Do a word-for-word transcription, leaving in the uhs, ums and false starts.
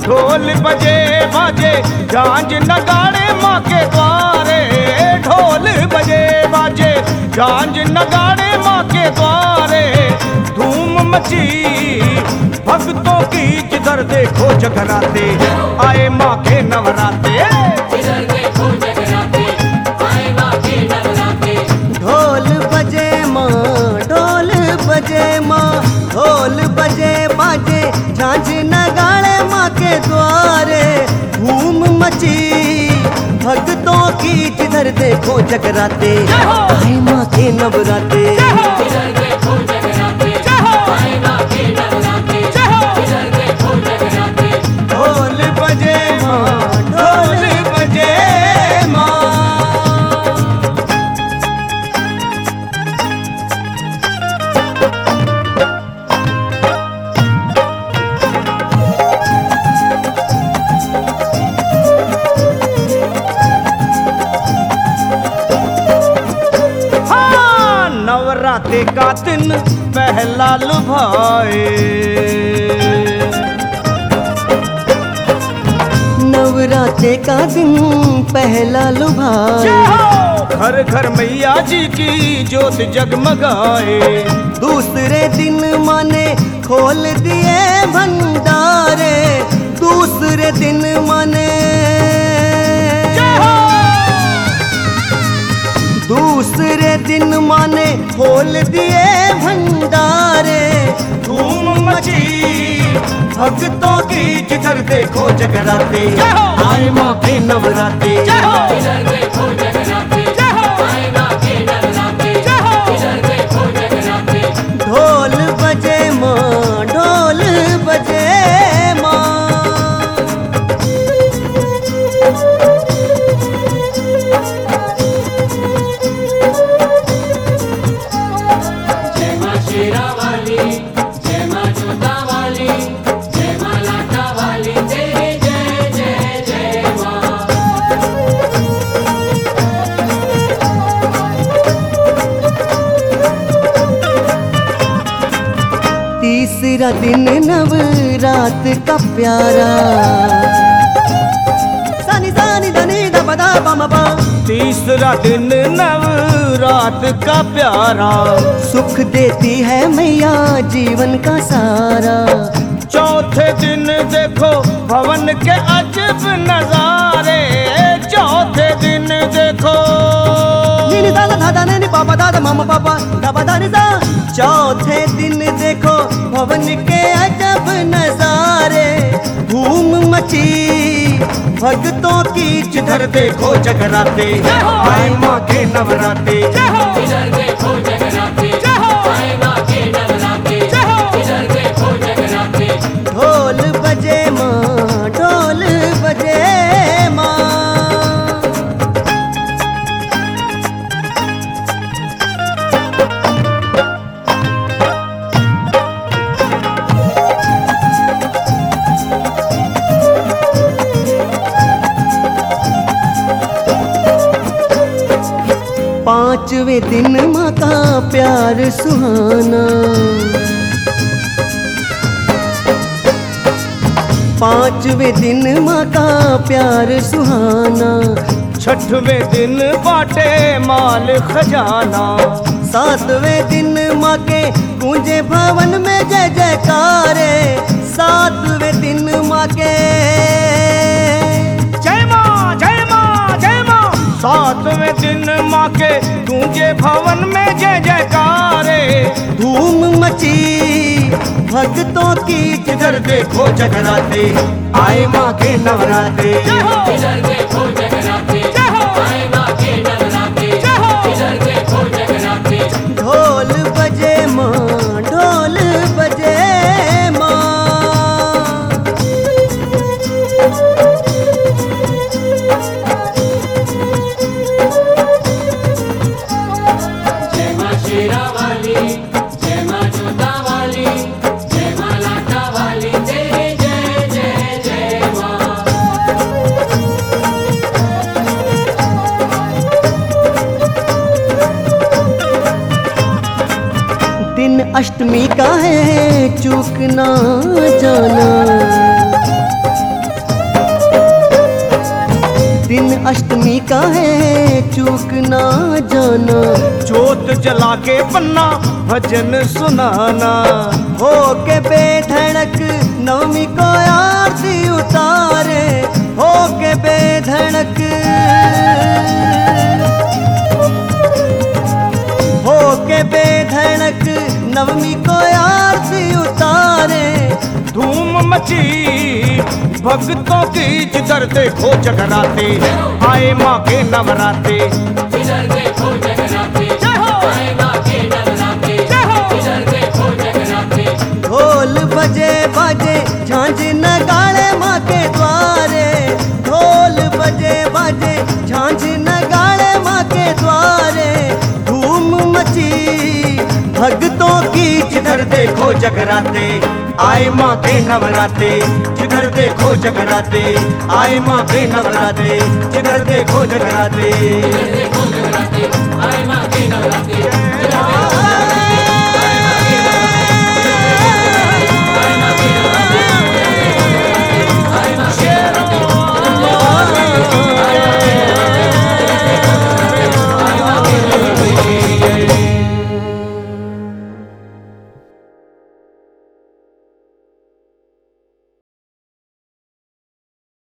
ढोल बजे बाजे झांझ नगाड़े माँ के द्वारे, ढोल बजे बाजे झांझ नगाड़े माँ के द्वारे। धूम मची भक्तों की जिधर देखो जगराते, आए माँ के नवराते। जिधर देखो जगराते, आए माँ के नवराते। ढोल बजे माँ, ढोल बजे माँ, ढोल बजे बाजे झांझ नगाड़े माँ के द्वारे। धूम मची भक्तों की जिधर देखो जगराते, आए माँ के नवराते। जिधर देखो जगराते, आए माँ के नवराते। जिधर देखो जगराते। ढोल बजे माँ, ढोल बजे माँ। हाँ, नवराते का दिन पहला लुभाए, नवरात्रे का दिन पहला लुभाए। घर घर मैया जी की ज्योत जगमगाए। दूसरे दिन माँ ने खोल दिए भंडारे, दूसरे दिन माँ ने दूसरे दिन माँ ने खोल दिए भंडारे। धूम मची भक्तों की जिधर देखो जगराते, आए माँ के नवराते। जिधर देखो जगराते, आए माँ के नवराते। जिधर देखो जगराते। ढोल बजे माँ, ढोल बजे माँ। जय माँ शेरा वाली, जय माँ जोता वाली, जय माँ लाटा वाली, तेरी जय जय जय माँ। तीसरा दिन नवरात का प्यारा, सानी सानी धनी दबदा बम बा। तीसरा दिन नवरात का प्यारा, सुख देती है मैया जीवन का सारा। चौथे दिन देखो भवन के अजब नजारे, चौथे दिन देखो नी दादा दादा ने पापा दादा मामा पापा दादा दानी दा। चौथे दिन देखो भवन के अजब नजारे। धूम मची भक्तों की जिधर देखो जगराते, आए माँ के नवराते। जिधर देखो जगराते, आए माँ के नवराते। जिधर देखो जगराते। ढोल बजे माँ, ढोल बजे माँ। पांचवें दिन माँ का प्यार सुहाना, पांचवें दिन माँ का प्यार सुहाना। छठवें दिन बाटे माल खजाना, सातवें दिन माँ के गूंजे भवन में जय जयकारे। सातवें दिन माँ के जय माँ जय माँ जय माँ। सातवें दिन माँ के गूंजे भवन में जय जयकारे। धूम मची भक्तों की जिधर देखो जगराते, आए माँ के नवराते। जिधर देखो जगराते, आए माँ के नवराते। जिधर देखो जगराते। ढोल बजे माँ, ढोल बजे माँ। जय माँ शेरा वाली, जय माँ जोता वाली, जय माँ लाटा वाली, तेरी जय जय जय माँ। दिन अष्टमी का है चूक ना जाना, चाहे चूक ना जाना, जोत जला के पन्ना भजन सुनाना, हो के बेधड़क नवमी को आरती उतारे, हो के बेधड़क हो के बेधड़क नवमी को आरती उतारे। धूम मची भक्तों की जिधर देखो जगराते, आए माँ के नवराते। जिधर देखो जगराते, जय हो। आए माँ के नवराते, जय हो। जिधर देखो जगराते। ढोल बजे बाजे झांझ नगाड़े माँ के द्वारे, ढोल बजे बाजे झांझ नगाड़े माँ के द्वारे। धूम मची भक्तों की जिधर देखो जगराते, आए माँ के नवराते। जिधर देखो जगराते, आए माँ के नवराते। जिधर देखो जगराते। जिधर देखो जगराते, आए माँ के नवराते।